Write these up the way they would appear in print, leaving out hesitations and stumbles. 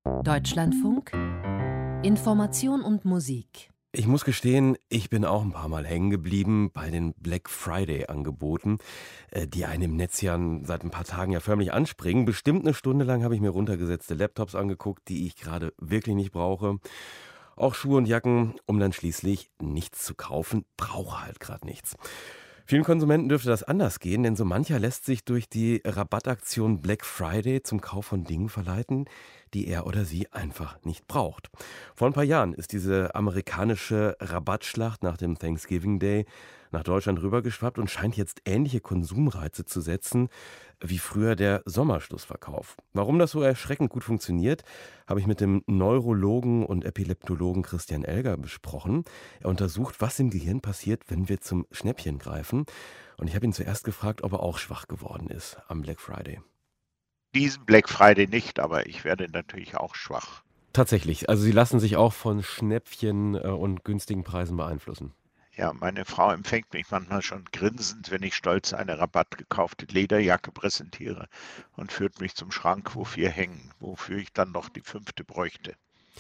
Deutschlandfunk Information und Musik. Ich muss gestehen, ich bin auch ein paar Mal hängen geblieben bei den Black-Friday-Angeboten, die einem im Netz ja seit ein paar Tagen ja förmlich anspringen. Bestimmt eine Stunde lang habe ich mir runtergesetzte Laptops angeguckt, die ich gerade wirklich nicht brauche. Auch Schuhe und Jacken, um dann schließlich nichts zu kaufen. Brauche halt gerade nichts. Vielen Konsumenten dürfte das anders gehen, denn so mancher lässt sich durch die Rabattaktion Black Friday zum Kauf von Dingen verleiten, die er oder sie einfach nicht braucht. Vor ein paar Jahren ist diese amerikanische Rabattschlacht nach dem Thanksgiving Day nach Deutschland rübergeschwappt und scheint jetzt ähnliche Konsumreize zu setzen wie früher der Sommerschlussverkauf. Warum das so erschreckend gut funktioniert, habe ich mit dem Neurologen und Epileptologen Christian Elger besprochen. Er untersucht, was im Gehirn passiert, wenn wir zum Schnäppchen greifen. Und ich habe ihn zuerst gefragt, ob er auch schwach geworden ist am Black Friday. Diesen Black Friday nicht, aber ich werde natürlich auch schwach. Tatsächlich, also Sie lassen sich auch von Schnäppchen und günstigen Preisen beeinflussen. Ja, meine Frau empfängt mich manchmal schon grinsend, wenn ich stolz eine rabattgekaufte Lederjacke präsentiere und führt mich zum Schrank, wo 4 hängen, wofür ich dann noch die 5. bräuchte.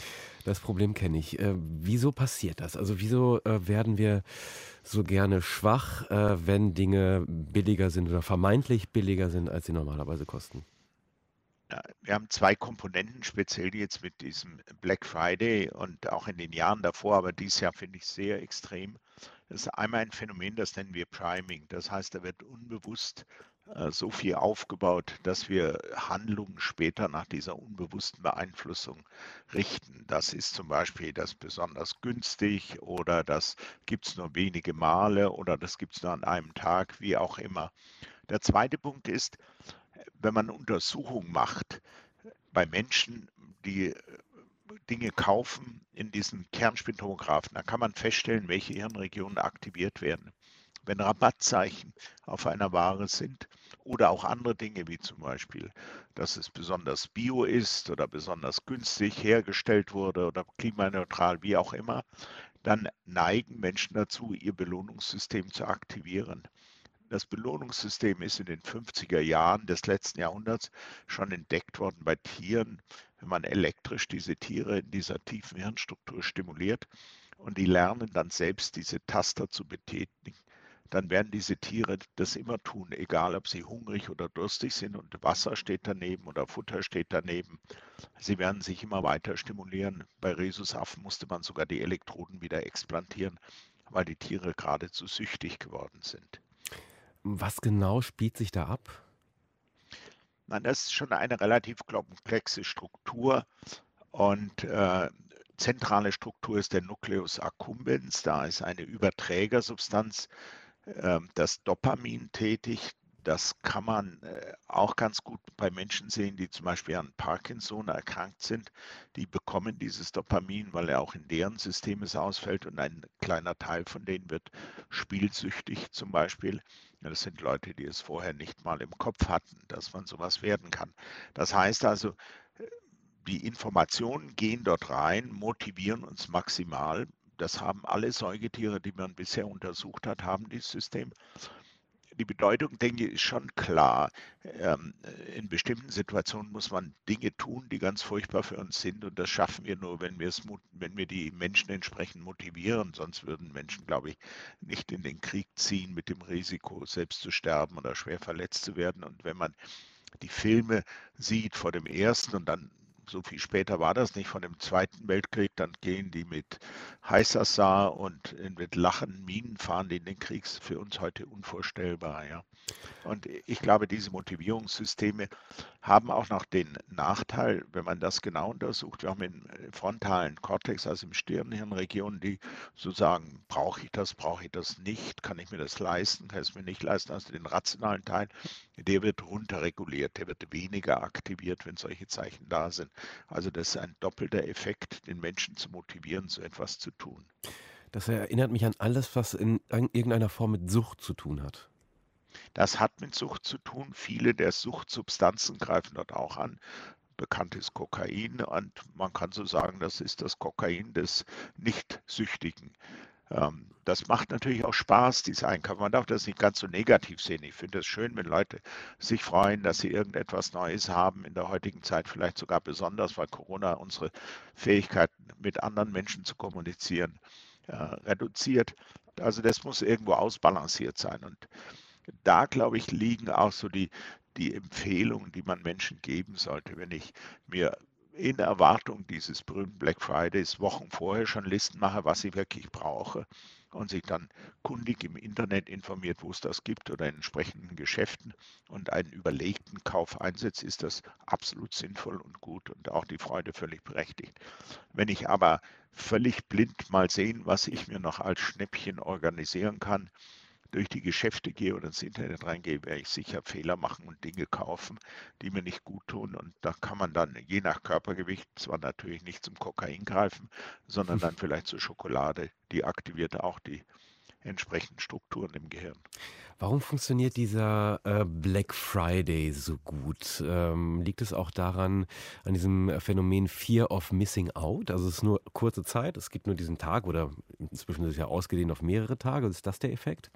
Das Problem kenne ich. Wieso passiert das? Also wieso werden wir so gerne schwach, wenn Dinge billiger sind oder vermeintlich billiger sind, als sie normalerweise kosten? Ja, wir haben 2 Komponenten, speziell jetzt mit diesem Black Friday und auch in den Jahren davor, aber dieses Jahr finde ich sehr extrem. Das ist einmal ein Phänomen, das nennen wir Priming. Das heißt, da wird unbewusst so viel aufgebaut, dass wir Handlungen später nach dieser unbewussten Beeinflussung richten. Das ist zum Beispiel das besonders günstig oder das gibt es nur wenige Male oder das gibt es nur an einem Tag, wie auch immer. Der zweite Punkt ist, wenn man Untersuchungen macht bei Menschen, die Dinge kaufen in diesen Kernspintomographen, dann kann man feststellen, welche Hirnregionen aktiviert werden. Wenn Rabattzeichen auf einer Ware sind oder auch andere Dinge, wie zum Beispiel, dass es besonders bio ist oder besonders günstig hergestellt wurde oder klimaneutral, wie auch immer, dann neigen Menschen dazu, ihr Belohnungssystem zu aktivieren. Das Belohnungssystem ist in den 50er Jahren des letzten Jahrhunderts schon entdeckt worden bei Tieren, wenn man elektrisch diese Tiere in dieser tiefen Hirnstruktur stimuliert und die lernen dann selbst diese Taster zu betätigen, dann werden diese Tiere das immer tun, egal ob sie hungrig oder durstig sind und Wasser steht daneben oder Futter steht daneben. Sie werden sich immer weiter stimulieren. Bei Rhesusaffen musste man sogar die Elektroden wieder explantieren, weil die Tiere geradezu süchtig geworden sind. Was genau spielt sich da ab? Nein, das ist schon eine relativ komplexe Struktur und zentrale Struktur ist der Nucleus accumbens. Da ist eine Überträgersubstanz, das Dopamin tätig. Das kann man auch ganz gut bei Menschen sehen, die zum Beispiel an Parkinson erkrankt sind. Die bekommen dieses Dopamin, weil er auch in deren System es ausfällt und ein kleiner Teil von denen wird spielsüchtig zum Beispiel. Ja, das sind Leute, die es vorher nicht mal im Kopf hatten, dass man sowas werden kann. Das heißt also, die Informationen gehen dort rein, motivieren uns maximal. Das haben alle Säugetiere, die man bisher untersucht hat, haben dieses System. Die Bedeutung, denke ich, ist schon klar. In bestimmten Situationen muss man Dinge tun, die ganz furchtbar für uns sind. Und das schaffen wir nur, wenn wir die Menschen entsprechend motivieren. Sonst würden Menschen, glaube ich, nicht in den Krieg ziehen mit dem Risiko, selbst zu sterben oder schwer verletzt zu werden. Und wenn man die Filme sieht vor dem Ersten und dann so viel später war das nicht, von dem Zweiten Weltkrieg, dann gehen die mit Heißassar und mit lachenden Minen fahren die in den Krieg, ist für uns heute unvorstellbar. Ja. Und ich glaube, diese Motivierungssysteme haben auch noch den Nachteil, wenn man das genau untersucht, wir haben im frontalen Kortex, also im Stirnhirnregion, die so sagen, brauche ich das nicht, kann ich mir das leisten, kann ich es mir nicht leisten, also den rationalen Teil, der wird runterreguliert, der wird weniger aktiviert, wenn solche Zeichen da sind. Also das ist ein doppelter Effekt, den Menschen zu motivieren, so etwas zu tun. Das erinnert mich an alles, was in irgendeiner Form mit Sucht zu tun hat. Das hat mit Sucht zu tun. Viele der Suchtsubstanzen greifen dort auch an. Bekannt ist Kokain und man kann so sagen, das ist das Kokain des Nicht-Süchtigen. Das macht natürlich auch Spaß, dieses Einkaufen. Man darf das nicht ganz so negativ sehen. Ich finde es schön, wenn Leute sich freuen, dass sie irgendetwas Neues haben, in der heutigen Zeit vielleicht sogar besonders, weil Corona unsere Fähigkeit, mit anderen Menschen zu kommunizieren, reduziert. Also das muss irgendwo ausbalanciert sein. Und da, glaube ich, liegen auch so die Empfehlungen, die man Menschen geben sollte. Wenn ich mir in Erwartung dieses berühmten Black Fridays Wochen vorher schon Listen mache, was ich wirklich brauche und sich dann kundig im Internet informiert, wo es das gibt oder in entsprechenden Geschäften und einen überlegten Kauf einsetzt, ist das absolut sinnvoll und gut und auch die Freude völlig berechtigt. Wenn ich aber völlig blind mal sehen, was ich mir noch als Schnäppchen organisieren kann, durch die Geschäfte gehe oder ins Internet reingehe, werde ich sicher Fehler machen und Dinge kaufen, die mir nicht gut tun. Und da kann man dann je nach Körpergewicht zwar natürlich nicht zum Kokain greifen, sondern dann vielleicht zur Schokolade. Die aktiviert auch die entsprechenden Strukturen im Gehirn. Warum funktioniert dieser Black Friday so gut? Liegt es auch daran, an diesem Phänomen Fear of Missing Out? Also es ist nur kurze Zeit, es gibt nur diesen Tag oder inzwischen ist es ja ausgedehnt auf mehrere Tage. Ist das der Effekt?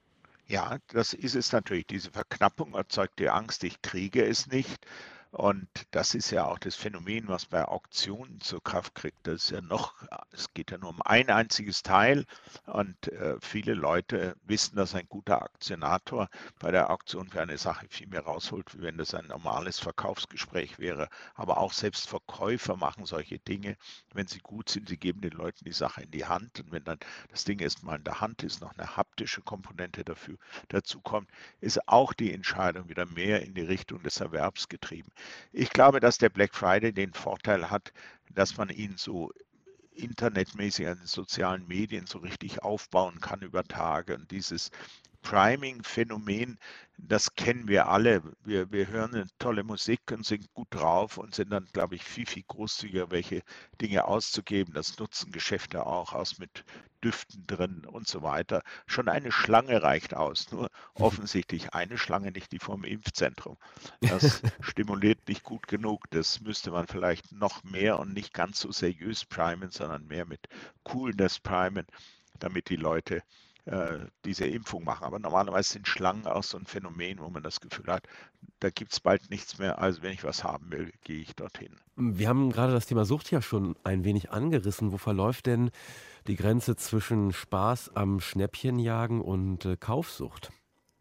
Ja, das ist es natürlich. Diese Verknappung erzeugt die Angst, ich kriege es nicht. Und das ist ja auch das Phänomen, was bei Auktionen zur Kraft kriegt. Das ist ja noch, es geht ja nur um ein einziges Teil. Und viele Leute wissen, dass ein guter Aktionator bei der Auktion für eine Sache viel mehr rausholt, wie wenn das ein normales Verkaufsgespräch wäre. Aber auch selbst Verkäufer machen solche Dinge. Wenn sie gut sind, sie geben den Leuten die Sache in die Hand. Und wenn dann das Ding erstmal in der Hand ist, noch eine haptische Komponente dafür dazu kommt, ist auch die Entscheidung wieder mehr in die Richtung des Erwerbs getrieben. Ich glaube, dass der Black Friday den Vorteil hat, dass man ihn so internetmäßig an den sozialen Medien so richtig aufbauen kann über Tage. Und dieses Priming-Phänomen, das kennen wir alle. Wir hören eine tolle Musik und sind gut drauf und sind dann, glaube ich, viel großzügiger, welche Dinge auszugeben. Das nutzen Geschäfte auch aus mit Düften drin und so weiter. Schon eine Schlange reicht aus, nur offensichtlich eine Schlange, nicht die vom Impfzentrum. Das stimuliert nicht gut genug. Das müsste man vielleicht noch mehr und nicht ganz so seriös primen, sondern mehr mit Coolness primen, damit die Leute diese Impfung machen. Aber normalerweise sind Schlangen auch so ein Phänomen, wo man das Gefühl hat, da gibt es bald nichts mehr. Also wenn ich was haben will, gehe ich dorthin. Wir haben gerade das Thema Sucht ja schon ein wenig angerissen. Wo verläuft denn die Grenze zwischen Spaß am Schnäppchenjagen und Kaufsucht?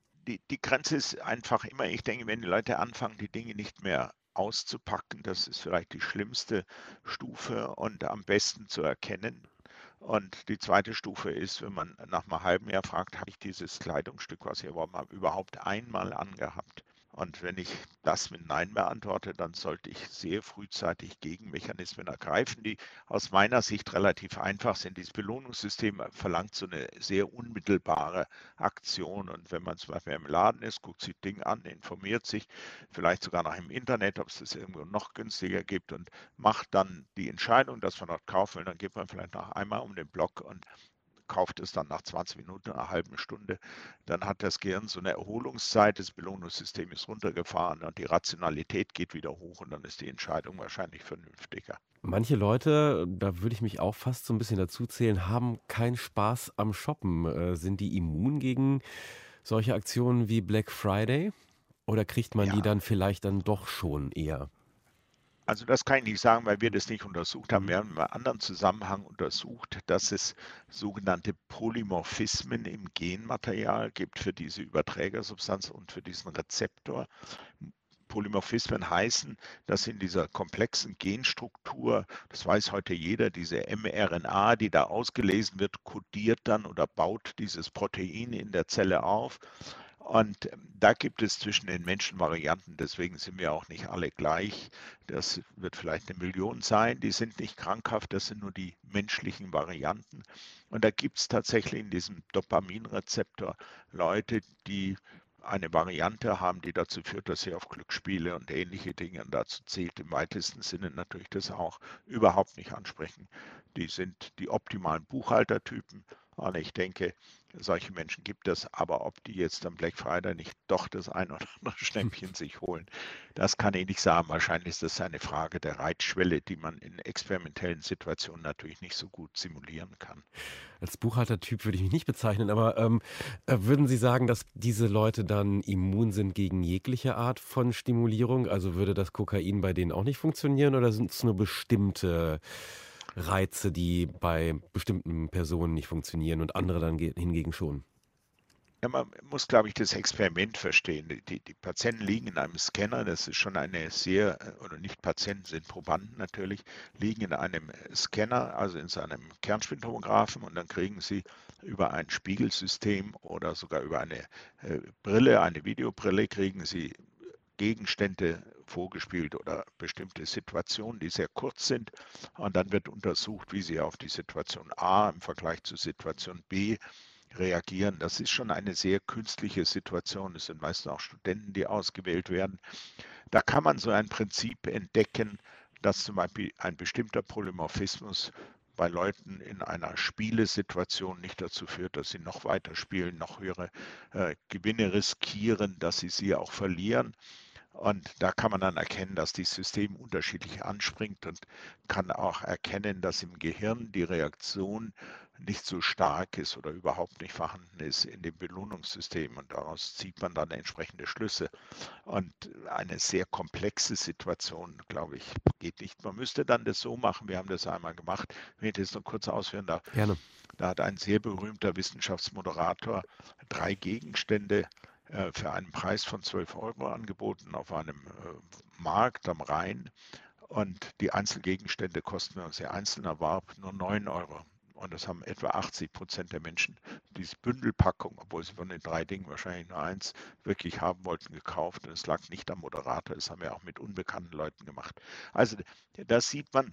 Die Grenze ist einfach immer, ich denke, wenn die Leute anfangen, die Dinge nicht mehr auszupacken, das ist vielleicht die schlimmste Stufe und am besten zu erkennen. Und die zweite Stufe ist, wenn man nach einem halben Jahr fragt, habe ich dieses Kleidungsstück, was ich erworben habe, überhaupt einmal angehabt? Und wenn ich das mit Nein beantworte, dann sollte ich sehr frühzeitig Gegenmechanismen ergreifen, die aus meiner Sicht relativ einfach sind. Dieses Belohnungssystem verlangt so eine sehr unmittelbare Aktion. Und wenn man zum Beispiel im Laden ist, guckt sich das Ding an, informiert sich, vielleicht sogar noch im Internet, ob es das irgendwo noch günstiger gibt und macht dann die Entscheidung, dass man dort kaufen will, dann geht man vielleicht noch einmal um den Block und kauft es dann nach 20 Minuten, einer halben Stunde, dann hat das Gehirn so eine Erholungszeit, das Belohnungssystem ist runtergefahren und die Rationalität geht wieder hoch und dann ist die Entscheidung wahrscheinlich vernünftiger. Manche Leute, da würde ich mich auch fast so ein bisschen dazu zählen, haben keinen Spaß am Shoppen. Sind die immun gegen solche Aktionen wie Black Friday? Oder kriegt man die Ja, dann vielleicht dann doch schon eher? also das kann ich nicht sagen, weil wir das nicht untersucht haben. Mhm. Wir haben in einem anderen Zusammenhang untersucht, dass es sogenannte Polymorphismen im Genmaterial gibt für diese Überträgersubstanz und für diesen Rezeptor. Polymorphismen heißen, dass in dieser komplexen Genstruktur, das weiß heute jeder, diese mRNA, die da ausgelesen wird, kodiert dann oder baut dieses Protein in der Zelle auf. Und da gibt es zwischen den Menschen Varianten, deswegen sind wir auch nicht alle gleich. Das wird vielleicht 1 Million sein, die sind nicht krankhaft, das sind nur die menschlichen Varianten. Und da gibt es tatsächlich in diesem Dopaminrezeptor Leute, die eine Variante haben, die dazu führt, dass sie auf Glücksspiele und ähnliche Dinge, und dazu zählt im weitesten Sinne natürlich das auch, überhaupt nicht ansprechen. Die sind die optimalen Buchhaltertypen Und ich denke, solche Menschen gibt es, aber ob die jetzt am Black Friday nicht doch das ein oder andere Schnäppchen sich holen, das kann ich nicht sagen. Wahrscheinlich ist das eine Frage der Reizschwelle, die man in experimentellen Situationen natürlich nicht so gut simulieren kann. Als Buchhaltertyp würde ich mich nicht bezeichnen, aber würden Sie sagen, dass diese Leute dann immun sind gegen jegliche Art von Stimulierung? Also würde das Kokain bei denen auch nicht funktionieren oder sind es nur bestimmte Reize, die bei bestimmten Personen nicht funktionieren und andere dann hingegen schon? Ja, man muss, glaube ich, das Experiment verstehen. Die Patienten liegen in einem Scanner, das ist schon eine sehr, oder nicht Patienten, sind Probanden natürlich, liegen in einem Scanner, also in so einem Kernspintomographen und dann kriegen sie über ein Spiegelsystem oder sogar über eine Brille, eine Videobrille, kriegen sie Gegenstände vorgespielt oder bestimmte Situationen, die sehr kurz sind. Und dann wird untersucht, wie sie auf die Situation A im Vergleich zu Situation B reagieren. Das ist schon eine sehr künstliche Situation. Es sind meistens auch Studenten, die ausgewählt werden. Da kann man so ein Prinzip entdecken, dass zum Beispiel ein bestimmter Polymorphismus bei Leuten in einer Spielesituation nicht dazu führt, dass sie noch weiter spielen, noch höhere Gewinne riskieren, dass sie auch verlieren. Und da kann man dann erkennen, dass das System unterschiedlich anspringt und kann auch erkennen, dass im Gehirn die Reaktion nicht so stark ist oder überhaupt nicht vorhanden ist in dem Belohnungssystem. Und daraus zieht man dann entsprechende Schlüsse. Und eine sehr komplexe Situation, glaube ich, geht nicht. Man müsste dann das so machen, wir haben das einmal gemacht, wenn ich das noch kurz ausführen darf. Gerne. Da hat ein sehr berühmter Wissenschaftsmoderator 3 Gegenstände für einen Preis von 12 € angeboten auf einem Markt am Rhein. Und die Einzelgegenstände kosten, wenn man sie einzeln erwarb, nur 9 €. Und das haben etwa 80% der Menschen diese Bündelpackung, obwohl sie von den 3 Dingen wahrscheinlich nur eins wirklich haben wollten, gekauft. Und es lag nicht am Moderator, das haben wir auch mit unbekannten Leuten gemacht. Also da sieht man,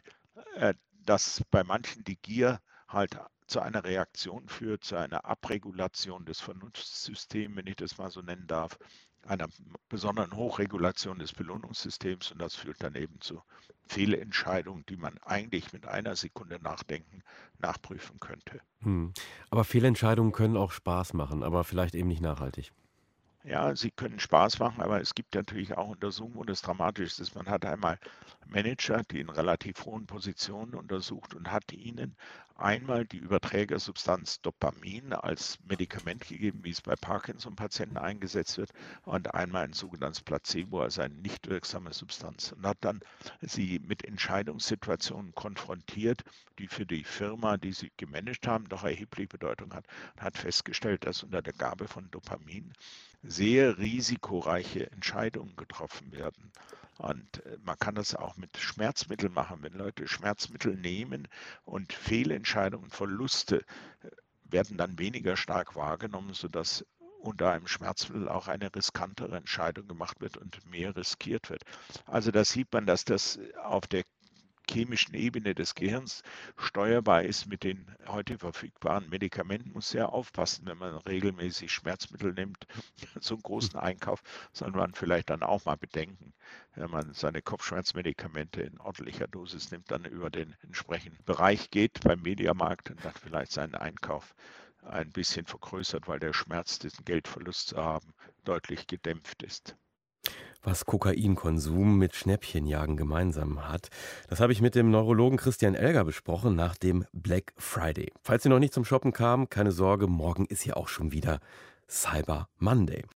dass bei manchen die Gier halt zu einer Reaktion führt, zu einer Abregulation des Vernunftssystems, wenn ich das mal so nennen darf, einer besonderen Hochregulation des Belohnungssystems und das führt dann eben zu Fehlentscheidungen, die man eigentlich mit einer Sekunde Nachdenken nachprüfen könnte. Hm. Aber Fehlentscheidungen können auch Spaß machen, aber vielleicht eben nicht nachhaltig. Ja, sie können Spaß machen, aber es gibt natürlich auch Untersuchungen, wo das dramatisch ist. Man hat einmal Manager, die in relativ hohen Positionen untersucht und hat ihnen einmal die Überträgersubstanz Dopamin als Medikament gegeben, wie es bei Parkinson-Patienten eingesetzt wird, und einmal ein sogenanntes Placebo, also eine nicht wirksame Substanz. Und hat dann sie mit Entscheidungssituationen konfrontiert, die für die Firma, die sie gemanagt haben, doch erhebliche Bedeutung hat, und hat festgestellt, dass unter der Gabe von Dopamin sehr risikoreiche Entscheidungen getroffen werden. Und man kann das auch mit Schmerzmitteln machen. Wenn Leute Schmerzmittel nehmen und Fehlentscheidungen, Verluste werden dann weniger stark wahrgenommen, sodass unter einem Schmerzmittel auch eine riskantere Entscheidung gemacht wird und mehr riskiert wird. Also da sieht man, dass das auf der chemischen Ebene des Gehirns steuerbar ist mit den heute verfügbaren Medikamenten. Muss sehr aufpassen, wenn man regelmäßig Schmerzmittel nimmt. So einen großen Einkauf soll man vielleicht dann auch mal bedenken, wenn man seine Kopfschmerzmedikamente in ordentlicher Dosis nimmt, dann über den entsprechenden Bereich geht beim Mediamarkt und dann vielleicht seinen Einkauf ein bisschen vergrößert, weil der Schmerz, diesen Geldverlust zu haben, deutlich gedämpft ist. Was Kokainkonsum mit Schnäppchenjagen gemeinsam hat, das habe ich mit dem Neurologen Christian Elger besprochen nach dem Black Friday. Falls Sie noch nicht zum Shoppen kamen, keine Sorge, morgen ist ja auch schon wieder Cyber Monday.